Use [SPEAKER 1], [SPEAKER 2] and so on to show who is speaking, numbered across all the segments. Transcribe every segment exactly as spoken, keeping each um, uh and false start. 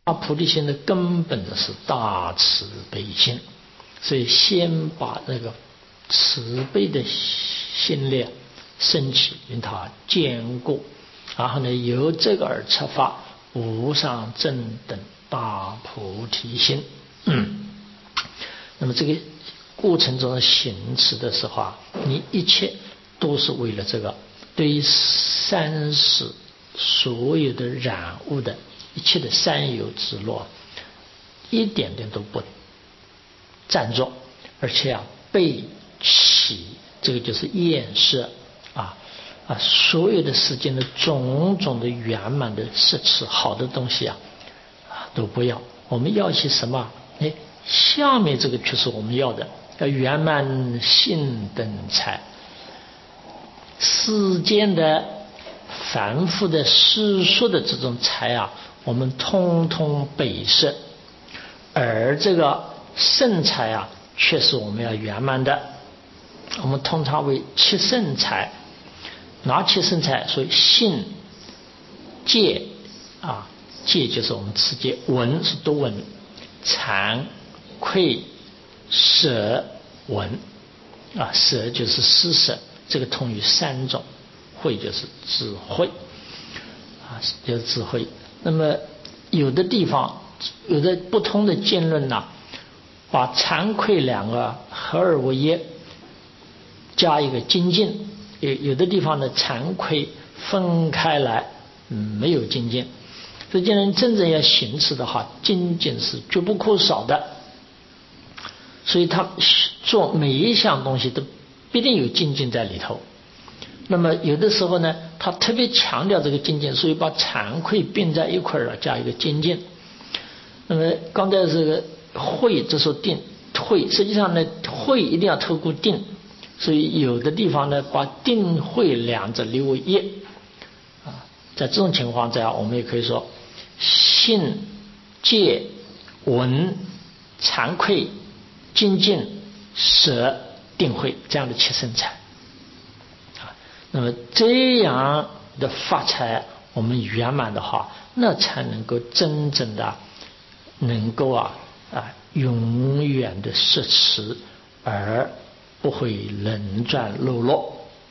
[SPEAKER 1] 大菩提心的根本的是大慈悲心，所以先把那个慈悲的心力升起，令它坚固，然后呢，由这个而出发无上正等大菩提心。嗯，那么这个过程中的行持的时候啊，你一切都是为了这个，对于三世所有的染污的一切的三有之乐，一点点都不占着，而且啊，背起这个就是厌舍啊啊，所有的世间的种种的圆满的摄持好的东西啊，都不要。我们要些什么？哎，下面这个却是我们要的，要圆满性等财。世间的凡夫的世俗的这种财啊，我们通通北摄，而这个圣财啊，却是我们要圆满的。我们通常为七圣财，哪七圣财？所以信、戒啊，戒就是我们持戒，闻是多闻，惭愧、舍、闻啊，舍就是施舍，这个通于三种，慧就是智慧啊，就是智慧。那么有的地方有的不同的见论呐、啊，把惭愧两个合而为一，加一个精进。有有的地方的惭愧分开来，嗯，没有精进。所以既然真正要行持的话，精进是绝不可少的。所以他做每一项东西都必定有精进在里头。那么有的时候呢，他特别强调这个精进，所以把惭愧并在一块儿，加一个精进。那么刚才这个慧，这时候定慧，实际上呢，慧一定要透过定，所以有的地方呢，把定慧两者留为一啊。在这种情况下，我们也可以说信、戒、闻、惭愧、精进、舍、定慧这样的七圣财啊。那么这样的发财我们圆满的话，那才能够真正的能够啊啊永远的摄持，而不会轮转漏落。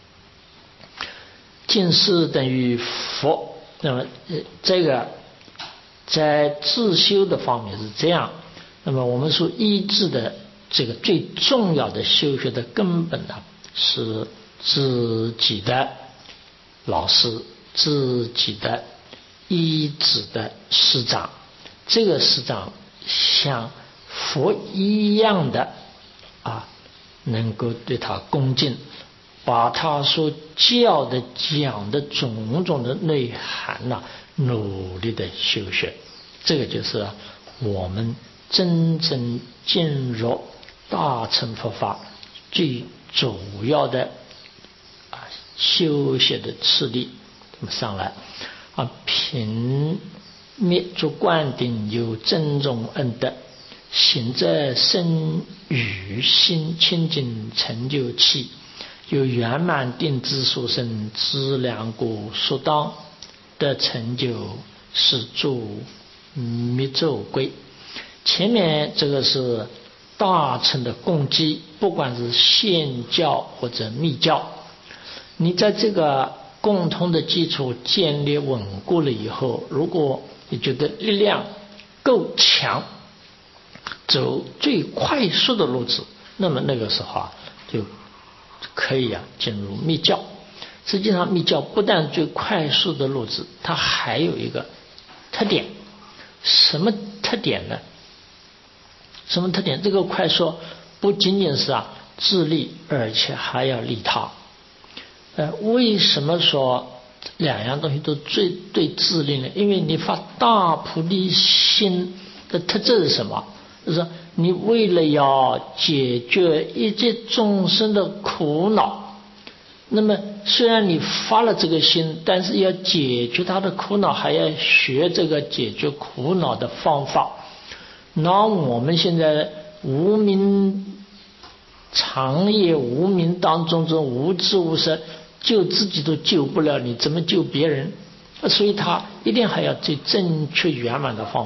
[SPEAKER 1] 尽是等于佛。那么这个在自修的方面是这样。那么我们说医治的这个最重要的修学的根本呢，是自己的老师，自己的医治的师长。这个师长像佛一样的啊，能够对他恭敬，把他所教的讲的种种的内涵呐、啊，努力的修学。这个就是我们真正进入大乘佛法最主要的啊修学的次第。这么上来啊，平灭诸灌顶有真种恩德，行者身语心清净成就气，有圆满定智殊胜资粮故所当的成就是诸密咒归。前面这个是大乘的供给，不管是显教或者密教，你在这个共同的基础建立稳固了以后，如果你觉得力量够强，走最快速的路子，那么那个时候啊，就可以啊进入密教。实际上密教不但最快速的路子，它还有一个特点。什么特点呢？什么特点？这个快速不仅仅是啊自利，而且还要利他。呃，为什么说两样东西都最对自利呢？因为你发大菩提心的特质是什么？就是你为了要解决一切众生的苦恼，那么虽然你发了这个心，但是要解决他的苦恼，还要学这个解决苦恼的方法。那我们现在无明长夜无明当中，这无知无识，救自己都救不了，你怎么救别人？所以他一定还要最正确圆满的方法。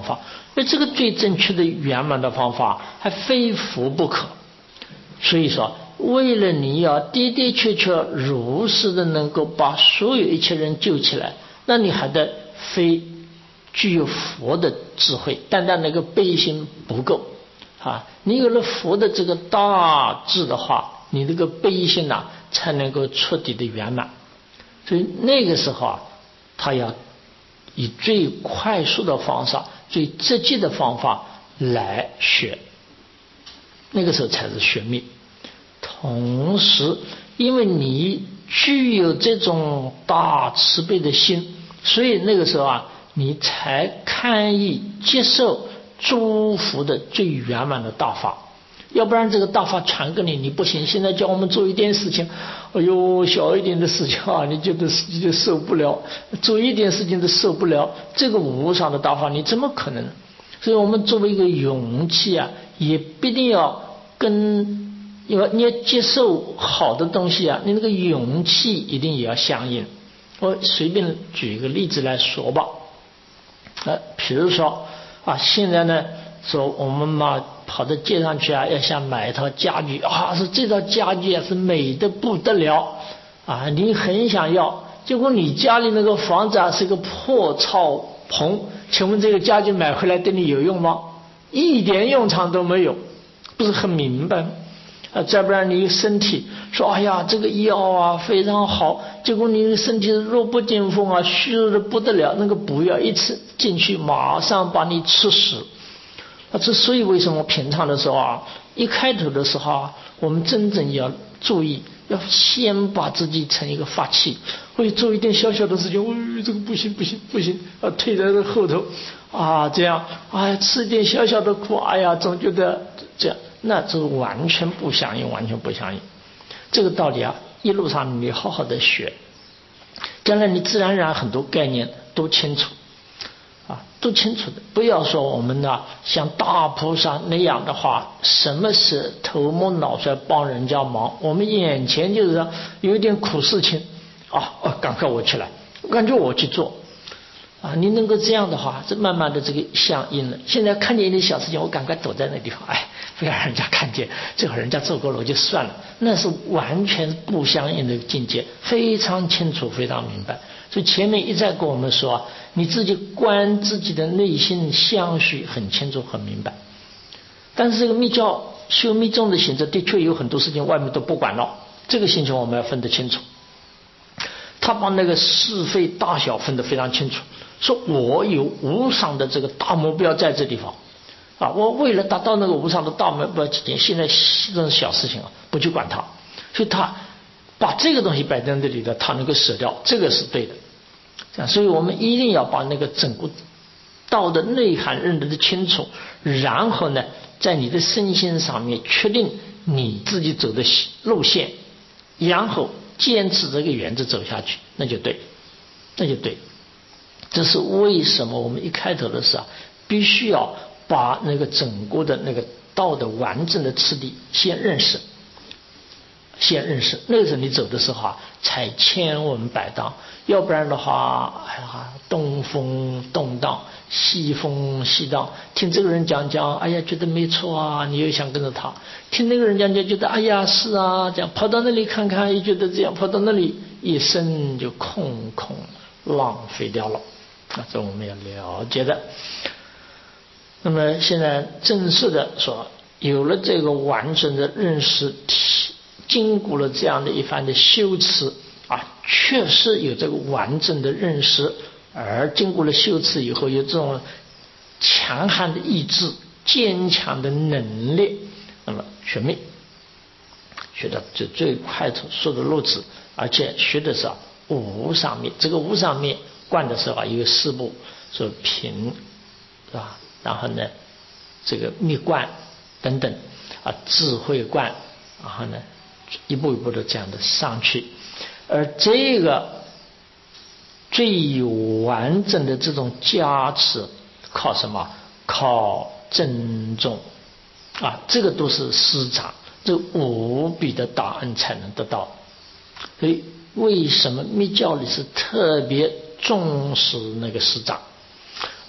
[SPEAKER 1] 而这个最正确的圆满的方法还非佛不可。所以说，为了你要的的确确如实的能够把所有一切人救起来，那你还得非具有佛的智慧，单单那个悲心不够啊！你有了佛的这个大智的话，你这个悲心呐、啊、才能够彻底的圆满。所以那个时候啊，他要以最快速的方法、最直接的方法来学，那个时候才是学密。同时，因为你具有这种大慈悲的心，所以那个时候啊，你才堪以接受诸佛的最圆满的大法。要不然这个大法传给你，你不行。现在叫我们做一点事情，哎呦，小一点的事情啊，你觉得自己就受不了；做一点事情都受不了。这个无上的大法，你怎么可能？所以我们作为一个勇气啊，也必定要跟，因为你要接受好的东西啊，你那个勇气一定也要相应。我随便举一个例子来说吧，呃，比如说啊，现在呢，说我们嘛跑到街上去啊，要想买一套家具啊，是这套家具啊是美的不得了啊，你很想要，结果你家里那个房子啊是个破草棚，请问这个家具买回来对你有用吗？一点用场都没有，不是很明白吗？啊，再不然你身体说，哎呀，这个药啊非常好，结果你身体弱不禁风啊，虚弱的不得了，那个补药一吃进去，马上把你吃死。啊，之所以为什么平常的时候啊，一开头的时候啊，我们真正要注意，要先把自己成一个法器，会做一点小小的事情，哦，这个不行不行不行，啊，退在这后头啊，这样啊，吃一点小小的苦，哎呀，总觉得这样。那这完全不相应，完全不相应。这个道理啊，一路上你好好的学，将来你自然而然很多概念都清楚啊，都清楚的。不要说我们呢像大菩萨那样的话，什么是头摸脑袋帮人家忙，我们眼前就是有一点苦事情啊，哦，赶快我去来，感觉我去做。啊，你能够这样的话，这慢慢的这个相应了。现在看见一点小事情，我赶快躲在那地方，哎，不要让人家看见，最好人家做过了我就算了，那是完全不相应的境界，非常清楚，非常明白。所以前面一再跟我们说，你自己观自己的内心相续很清楚很明白。但是这个密教修密宗的行者，的确有很多事情外面都不管了，这个心情我们要分得清楚。他把那个是非大小分得非常清楚，说我有无上的这个大目标在这地方啊，我为了达到那个无上的大目标，现在这种小事情啊不去管它，所以他把这个东西摆在这里的，他能够舍掉，这个是对的。这样，所以我们一定要把那个整个道的内涵认得清楚，然后呢，在你的身心上面确定你自己走的路线，然后坚持这个原则走下去，那就对，那就对。这是为什么我们一开头的时候必须要把那个整个的那个道的完整的次第先认识，先认识，那个时候你走的时候啊，才千文百当。要不然的话，哎呀，东风动荡，西风西荡，听这个人讲讲，哎呀，觉得没错啊，你又想跟着他；听那个人讲讲，觉得哎呀是啊，这样跑到那里看看，又觉得这样，跑到那里，一生就空空浪费掉了。啊，这我们要了解的。那么现在正式的说，有了这个完整的认识体。经过了这样的一番的修持啊，确实有这个完整的认识，而经过了修持以后，有这种强悍的意志、坚强的能力，那么学密，学到最最快速的路子，而且学的是无上密。这个无上密观的时候啊，有四步，说品啊，然后呢，这个密观等等啊，智慧观，然后呢。一步一步的这样的上去，而这个最完整的这种加持靠什么？靠珍重啊，这个都是师长，这无比的大恩才能得到。所以为什么密教里是特别重视那个师长？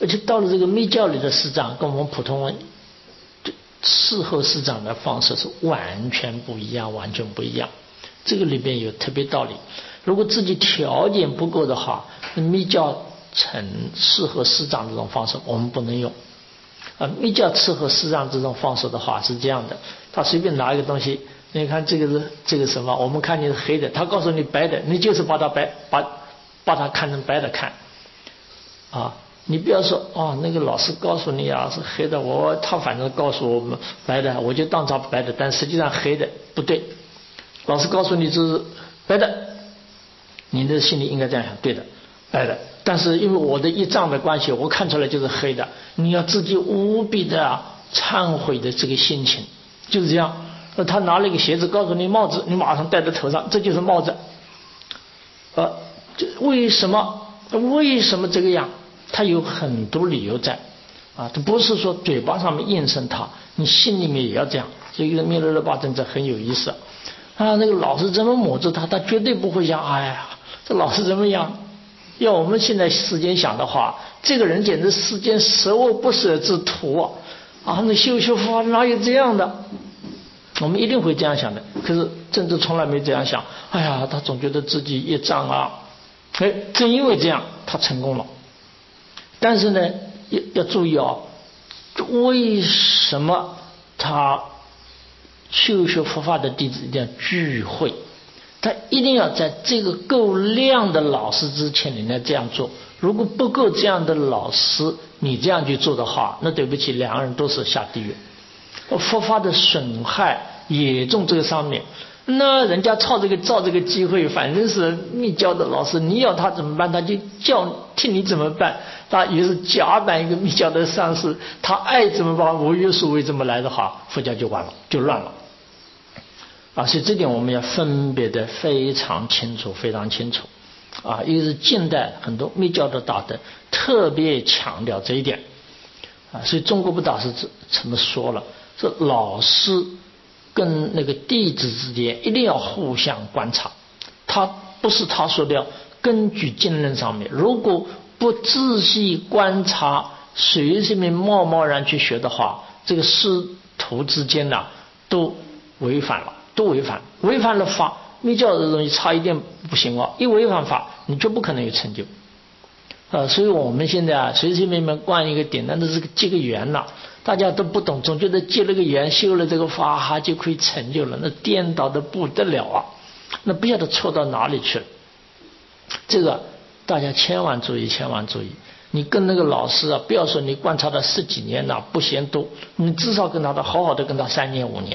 [SPEAKER 1] 而且到了这个密教里的师长，跟我们普通伺候师长的方式是完全不一样，完全不一样。这个里边有特别道理。如果自己条件不够的话，密教成伺候师长这种方式我们不能用。啊，密教伺候师长这种方式的话是这样的，他随便拿一个东西，你看这个是这个什么，我们看你是黑的，他告诉你白的，你就是把它白把把它看成白的看。啊，你不要说哦，那个老师告诉你啊是黑的，我他反正告诉我们白的，我就当他白的，但实际上黑的不对。老师告诉你这是白的，你的心里应该这样想，对的，白的。但是因为我的业障的关系，我看出来就是黑的，你要自己无比的忏悔的这个心情，就是这样。他拿了一个鞋子告诉你帽子，你马上戴在头上，这就是帽子。呃，为什么为什么这个样？他有很多理由在啊，这不是说嘴巴上面应声他，你心里面也要这样。所以密勒日巴尊者很有意思啊，那个老师怎么抹着他，他绝对不会想，哎呀，这老师怎么样？要我们现在时间想的话，这个人简直世间十恶不赦之徒啊！啊，那修修佛法哪有这样的？我们一定会这样想的。可是真的从来没这样想。哎呀，他总觉得自己业障啊，哎，正因为这样，他成功了。但是呢，要要注意啊，为什么他修学佛法的弟子一定要聚会？他一定要在这个够量的老师之前，你来这样做。如果不够这样的老师，你这样去做的话，那对不起，两个人都是下地狱。佛法的损害也重这个上面。那人家操这个造这个机会，反正是密教的老师，你要他怎么办，他就叫替你怎么办。他也是假扮一个密教的上师，他爱怎么办，无约束为怎么来的话，佛教就完了，就乱了。啊，所以这点我们要分别的非常清楚，非常清楚。啊，因为是近代很多密教的大德特别强调这一点。啊，所以中国部大师怎么说了？说老师跟那个弟子之间一定要互相观察。他不是他说的要根据经论上面，如果不仔细观察，随便贸贸然去学的话，这个师徒之间呢、啊、都违反了。都违反，违反了法，密教的东西差一点不行哦！一违反法，你就不可能有成就。呃，所以我们现在啊，随随便便灌一个简单的这个结个缘了，大家都不懂，总觉得结了个缘，修了这个法哈就可以成就了，那颠倒的不得了啊！那不晓得错到哪里去了。这个大家千万注意，千万注意。你跟那个老师啊，不要说你观察了十几年了，不嫌多，你至少跟他的好好的跟他三年五年。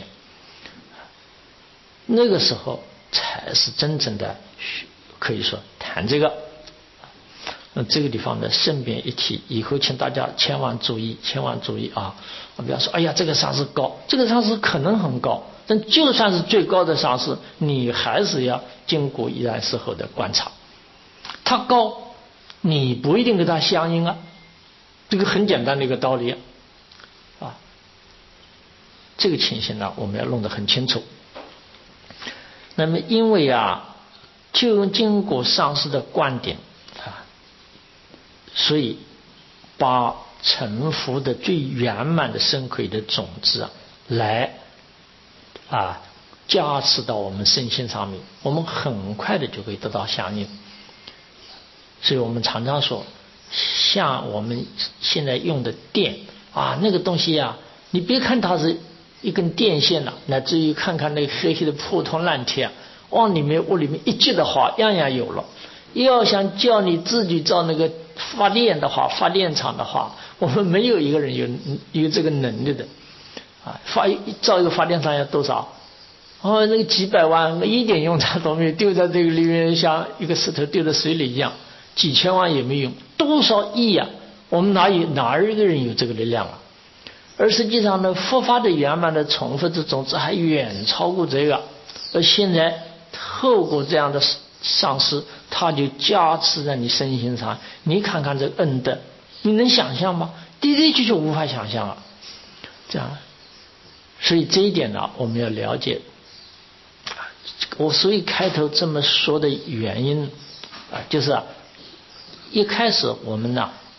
[SPEAKER 1] 那个时候才是真正的可以说谈这个。那这个地方呢顺便一提，以后请大家千万注意，千万注意啊！不要说哎呀这个上师高，这个上师可能很高，但就算是最高的上师，你还是要经过依然时候的观察。他高，你不一定跟他相应啊，这个很简单的一个道理啊。这个情形呢，我们要弄得很清楚。那么因为啊，就经过上师的观点啊，所以把成佛的最圆满的身慧的种子啊，来啊加持到我们身心上面，我们很快的就可以得到相应。所以我们常常说，像我们现在用的电啊，那个东西啊，你别看它是一根电线呐、啊，乃至于看看那个黑黑的破铜烂铁、啊，往里面屋里面一接的话，样样有了。要想叫你自己造那个发电的话，发电厂的话，我们没有一个人有有这个能力的啊。发造一个发电厂要多少？哦，那个几百万，一点用处都没有，丢在这个里面像一个石头丢在水里一样，几千万也没用，多少亿啊！我们哪有哪一个人有这个力量啊？而实际上呢，佛法的圆满的重复之种子还远超过这个。而现在透过这样的上师，他就加持在你身心上，你看看这个恩德，你能想象吗？的的确确无法想象啊！这样，所以这一点呢，我们要了解。我所以开头这么说的原因啊，就是啊，一开始我们呢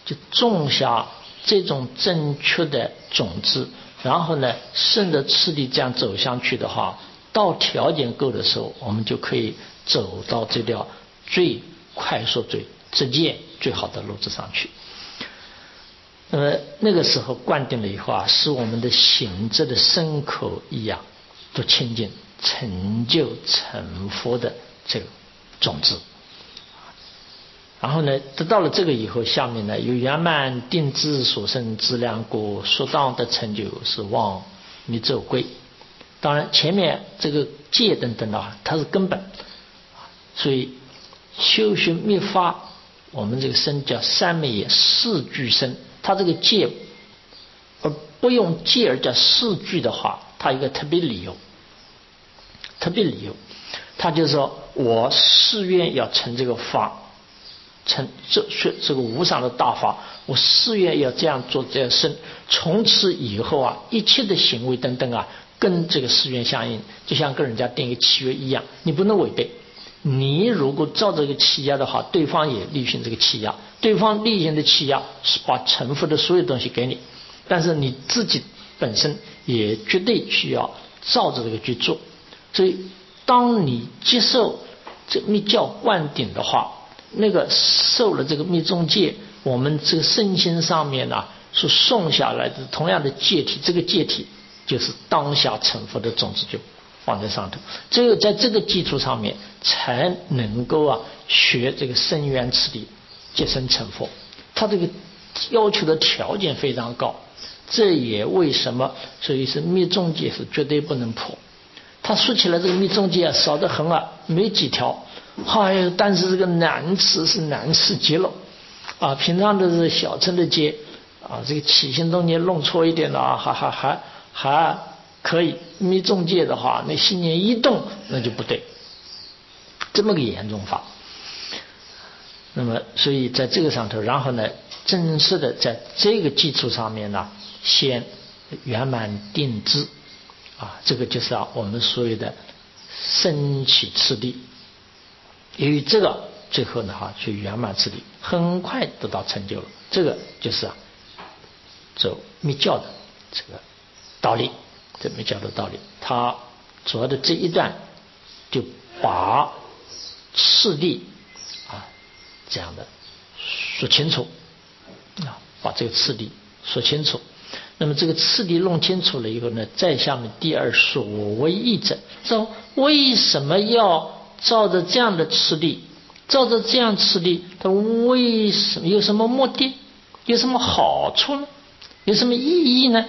[SPEAKER 1] 就种下这种正确的种子，然后呢顺着次第这样走上去的话，到条件够的时候，我们就可以走到这条最快速、最直接、最好的路子上去。那么那个时候灌顶了以后啊，使我们的行者的身口意啊都清净，成就成佛的这个种子。然后呢，得到了这个以后，下面呢有圆满定智所生资粮果，所当的成就是望弥咒归。当然前面这个戒等等啊，它是根本，所以修学密法，我们这个身叫三昧也，四句身。它这个戒而不用戒而叫四句的话，它有一个特别理由，特别理由，它就是说我誓愿要成这个法，成这这个无上的大法，我誓愿要这样做这样生，从此以后啊，一切的行为等等啊，跟这个誓愿相应，就像跟人家订一个契约一样，你不能违背。你如果照这个契约的话，对方也履行这个契约，对方履行的契约是把成佛的所有东西给你，但是你自己本身也绝对需要照着这个去做。所以当你接受这密教灌顶的话，那个受了这个密宗戒，我们这个身心上面呢是送下来的同样的戒体，这个戒体就是当下成佛的种子就放在上头，只有在这个基础上面才能够啊学这个生缘次第结生成佛。他这个要求的条件非常高，这也为什么所以是密宗戒是绝对不能破。他说起来这个密宗戒啊少得很啊，没几条，哎呀，但是这个难吃是难吃极了啊！平常都是小乘的戒啊，这个起心动念弄错一点了、啊，还还还还可以。密宗戒的话，那心念一动那就不对，这么个严重法。那么所以在这个上头，然后呢正式的在这个基础上面呢，先圆满定智啊，这个就是啊我们所谓的升起次第。由于这个最后呢哈去圆满次第，很快得到成就了。这个就是啊走密教的这个道理，这密教的道理，它主要的这一段就把次第啊这样的说清楚啊，把这个次第说清楚。那么这个次第弄清楚了以后呢，再下面第二所谓义者，说为什么要照着这样的次第，照着这样次第，它为什么有什么目的，有什么好处呢？有什么意义呢？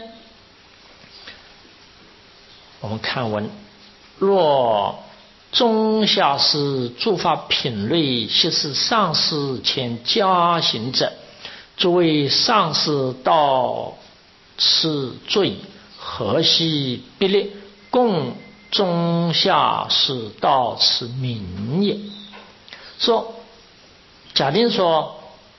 [SPEAKER 1] 我们看文，若中下士诸法品类，悉是上士前加行者，诸位上士到此罪，何悉别列，共中下士到此名也。说假定说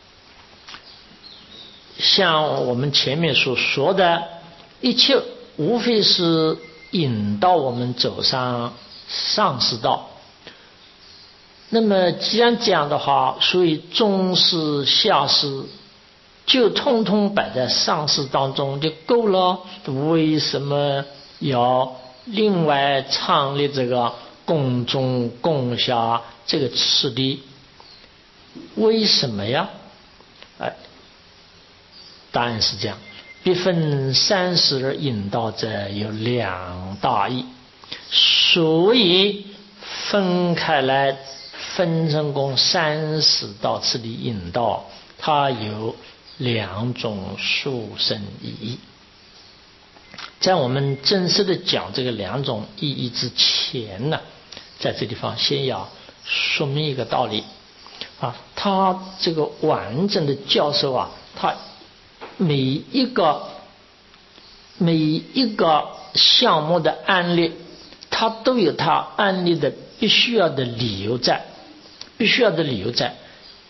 [SPEAKER 1] 像我们前面所说的一切无非是引导我们走上上士道，那么既然这样的话，所以中士下士就通通摆在上士当中就够了，为什么要另外创立这个共中共下这个次第？为什么呀？哎，答案是这样，别分三十而引导者有两大义，所以分开来分成共三十道次第引导，它有两种殊胜意义。在我们正式的讲这个两种意义之前呢，在这地方先要说明一个道理啊，他这个完整的教授啊，他每一个每一个项目的案例，他都有他案例的必须要的理由在，必须要的理由在，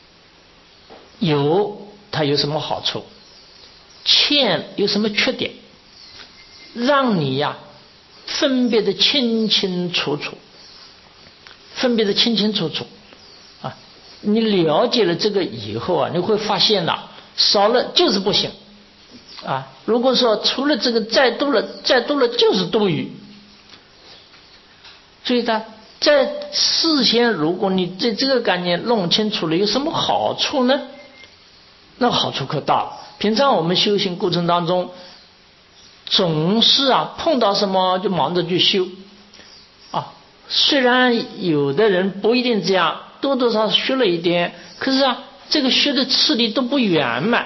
[SPEAKER 1] 有它有什么好处，欠有什么缺点，让你呀分别的清清楚楚，分别的清清楚楚啊！你了解了这个以后啊，你会发现呐、啊， 少了就是不行啊。如果说除了这个再多了，再多了就是多余。所以他在事先，如果你对这个概念弄清楚了，有什么好处呢？那好处可大了。平常我们修行过程当中，总是啊碰到什么就忙着去修啊。虽然有的人不一定这样，多多少少学了一点，可是啊这个学的次第都不圆满，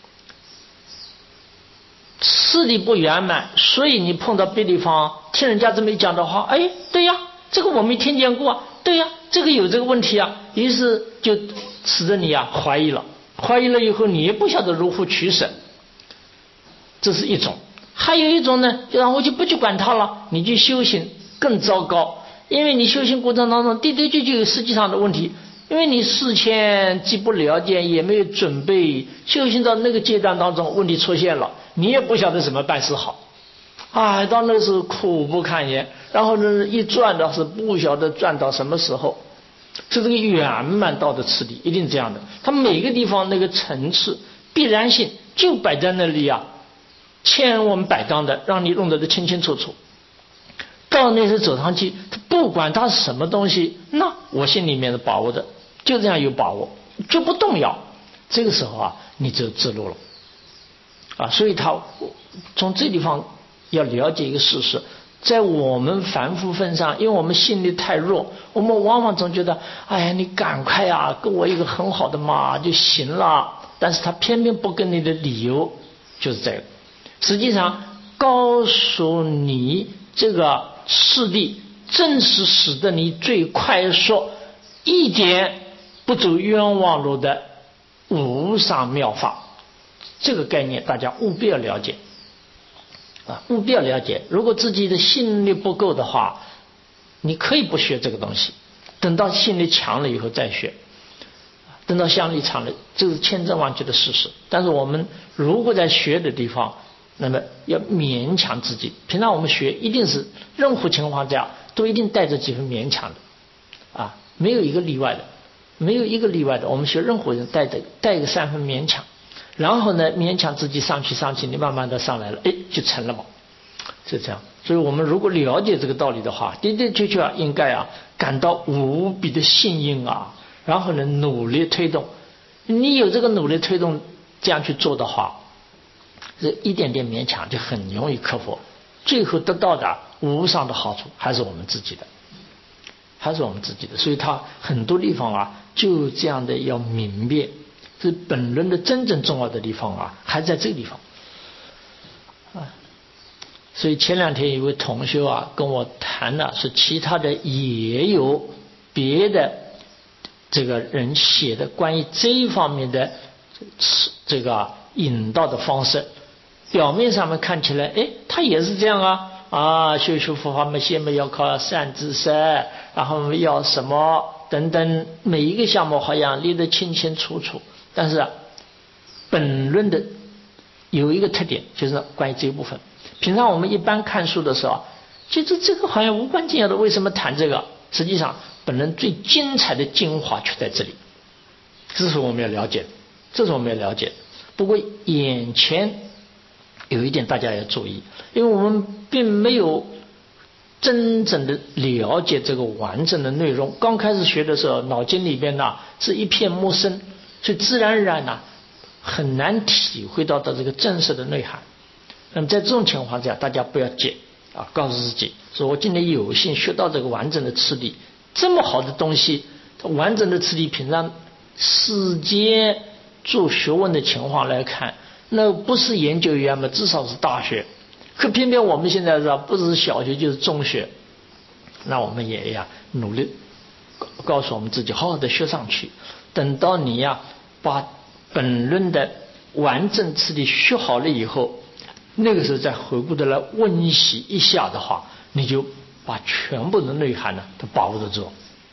[SPEAKER 1] 次第不圆满，所以你碰到别地方听人家这么一讲的话，哎，对呀，这个我没听见过啊，对呀，这个有这个问题啊，于是就使得你啊怀疑了。怀疑了以后，你也不晓得如何取舍，这是一种。还有一种呢，就让我就不去管它了，你去修行更糟糕，因为你修行过程当中的的确确有实际上的问题，因为你事前既不了解，也没有准备，修行到那个阶段当中，问题出现了，你也不晓得怎么办是好，啊，到那时候苦不堪言，然后呢一转的是不晓得转到什么时候。是这个圆满道的次第，一定这样的。它每个地方那个层次必然性就摆在那里啊，千万百张的，让你弄得清清楚楚。到那时走上去，不管它是什么东西，那我心里面的把握的，就这样有把握，就不动摇。这个时候啊，你就知路了啊。所以他从这地方要了解一个事实。在我们凡夫份上，因为我们心力太弱，我们往往总觉得，哎呀，你赶快啊，跟我一个很好的嘛就行了。但是他偏偏不跟你的理由就是这个，实际上告诉你这个次第，正是使得你最快速、一点不走冤枉路的无上妙法。这个概念大家务必要了解。啊，务必要了解。如果自己的心力不够的话，你可以不学这个东西，等到心力强了以后再学。等到心力强了，这是千真万确的事实。但是我们如果在学的地方，那么要勉强自己。平常我们学一定是任何情况下都一定带着几分勉强的，啊，没有一个例外的，没有一个例外的。我们学任何人带着带一个三分勉强。然后呢，勉强自己上去上去，你慢慢的上来了，哎，就成了嘛，是这样。所以我们如果了解这个道理的话，的的确确啊，应该啊感到无比的幸运啊，然后呢努力推动。你有这个努力推动这样去做的话，这一点点勉强就很容易克服，最后得到的无上的好处还是我们自己的，还是我们自己的。所以他很多地方啊，就这样的要明辨。是本论的真正重要的地方啊，还在这个地方啊。所以前两天有位同学啊跟我谈了，说其他的也有别的这个人写的关于这一方面的这个引导的方式，表面上面看起来，哎，他也是这样啊啊，修修佛法嘛，先嘛要靠善知识，然后要什么等等，每一个项目好像列得清清楚楚。但是啊，本论的有一个特点，就是关于这一部分。平常我们一般看书的时候，觉得这个好像无关紧要的，为什么谈这个？实际上，本论最精彩的精华就在这里，这是我们要了解的，这是我们要了解的。不过眼前有一点大家要注意，因为我们并没有真正的了解这个完整的内容。刚开始学的时候，脑筋里边呢是一片陌生。所以自然而然呢，很难体会到的这个真实的内涵。那么在这种情况下，大家不要急啊，告诉自己说，我今天有幸学到这个完整的次第，这么好的东西，完整的次第，平常世间做学问的情况来看，那不是研究院嘛，至少是大学。可偏偏我们现在是不是小学就是中学，那我们也要努力告诉我们自己，好好的学上去。等到你呀、啊、把本论的完整次第学好了以后，那个时候再回过头来温习一下的话，你就把全部的内涵呢都把握得住。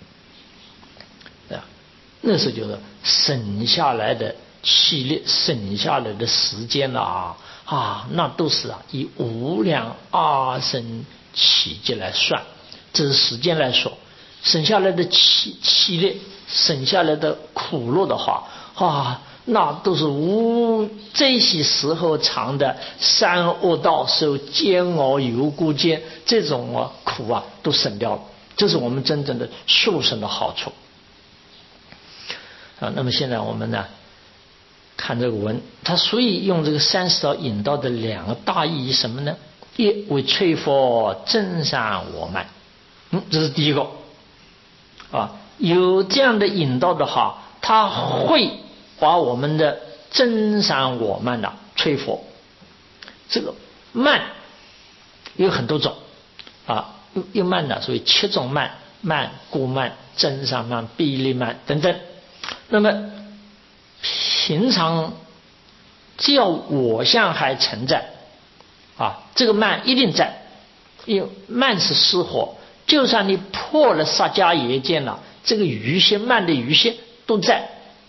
[SPEAKER 1] 啊，那时候就是省下来的气力，省下来的时间了啊啊，那都是啊以无量阿僧祇劫来算，这是时间来说，省下来的气气力。省下来的苦乐的话啊， 那都是无这些时候尝的三恶道受煎熬油锅煎这种啊苦啊都省掉了，这是我们真正的受生的好处啊。那么现在我们呢看这个文，他所以用这个三十道引导的两个大意义什么呢？一为摧伏真善我慢，嗯，这是第一个啊。有这样的引导的话，他会把我们的真善我慢呢摧伏。这个慢有很多种啊，有慢的，所以七种慢：慢、故慢、真善慢、比例慢等等。那么平常只要我相还存在啊，这个慢一定在，因为慢是失火，就算你破了杀迦耶见了，这个余心慢的余心都在。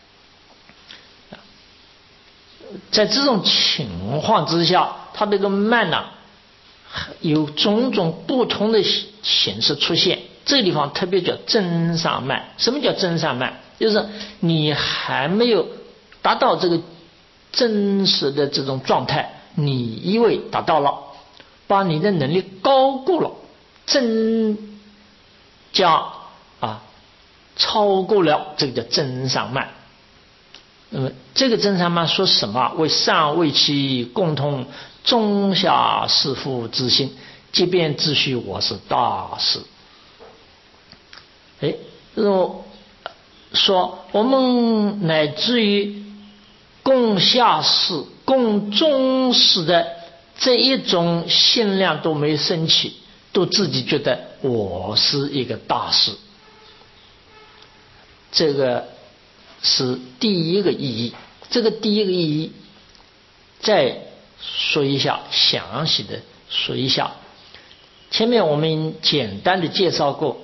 [SPEAKER 1] 在这种情况之下，它这个慢呢、啊、有种种不同的形式出现。这个地方特别叫真善慢。什么叫真善慢？就是你还没有达到这个真实的这种状态，你以为达到了，把你的能力高过了，增加啊，超过了，这个叫真善慢。那么这个真善慢说什么？为善为其共同中下士父之心，即便自诩我是大士。哎，说我们乃至于供下士、供中士的这一种心量都没升起，都自己觉得我是一个大士。这个是第一个意义。这个第一个意义再说一下，详细的说一下。前面我们简单的介绍过，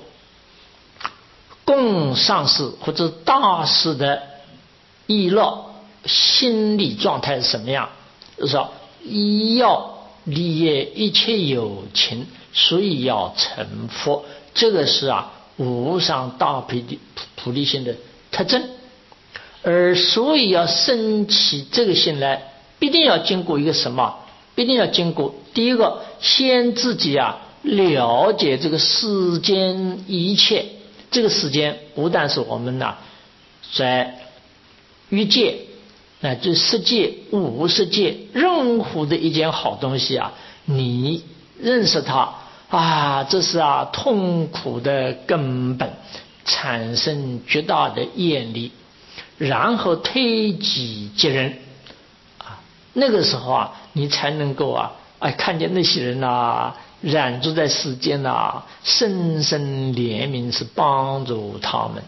[SPEAKER 1] 供上士或者大士的意乐心理状态是什么样？就是说要利益一切有情，所以要成佛。这个是啊无上大菩提菩提心的特征。而所以要升起这个心来，必定要经过一个什么？必定要经过第一个，先自己啊了解这个世间一切。这个世间不但是我们呐、啊、在欲界乃至世界无世界任何的一件好东西啊，你认识它啊，这是啊痛苦的根本，产生巨大的业力，然后推己及人啊，那个时候啊你才能够啊哎看见那些人啊染住在世间啊，深深怜悯，是帮助他们。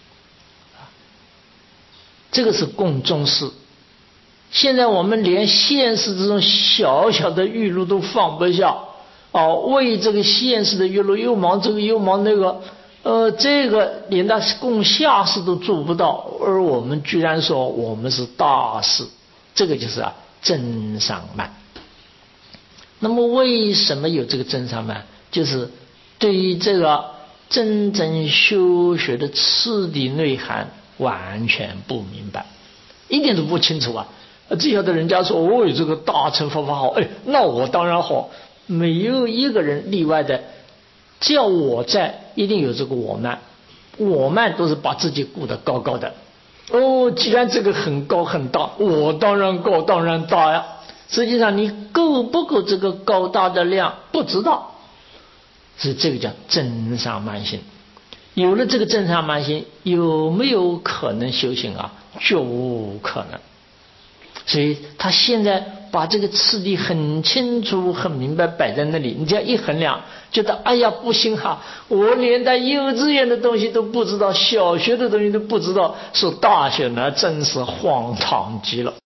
[SPEAKER 1] 这个是共中士。现在我们连现实这种小小的欲路都放不下哦，为这个现实的欲路又忙这个又忙那个，呃，这个连那供下士都做不到，而我们居然说我们是大士，这个就是啊真善慢。那么为什么有这个真善慢？就是对于这个真正修学的次第内涵完全不明白，一点都不清楚啊！只晓得人家说哦，这个大乘佛法好，哎，那我当然好，没有一个人例外的，只要我在，一定有这个我慢，我慢都是把自己顾得高高的。哦，既然这个很高很大，我当然高当然大呀。实际上你够不够这个高大的量不知道，是这个叫真善慢心。有了这个真善慢心，有没有可能修行啊？绝无可能。所以他现在把这个次第很清楚很明白摆在那里，你这样一衡量，觉得哎呀不行哈、啊，我连在幼稚园的东西都不知道，小学的东西都不知道，说大学呢真是荒唐极了。